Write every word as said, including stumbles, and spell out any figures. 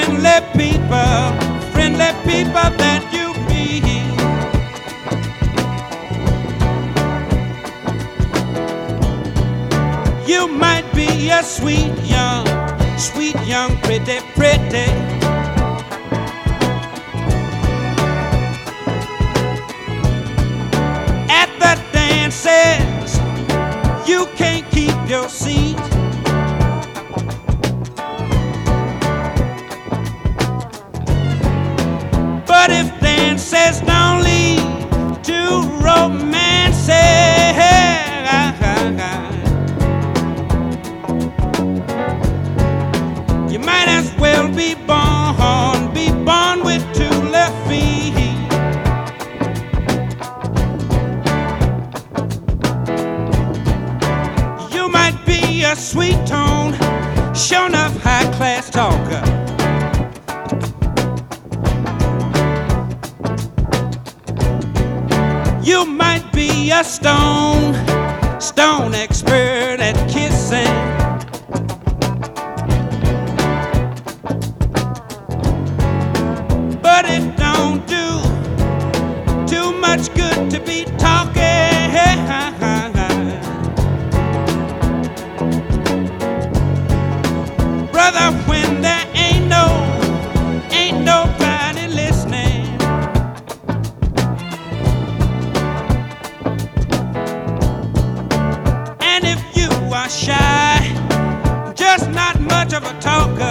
friendly people, friendly people that you meet. You might be a sweet young, sweet young, pretty, pretty. At the dances, you can't keep your seat. But if dances don't lead to romances, you might as well be born, be born with two left feet. You might be a sweet tone, sure enough high class talker. You might be a stone, stone expert at kissing. But it don't do too much good to be talking. Brother, when there ain't no, ain't nobody listening. And if you are shy, just not much of a talker,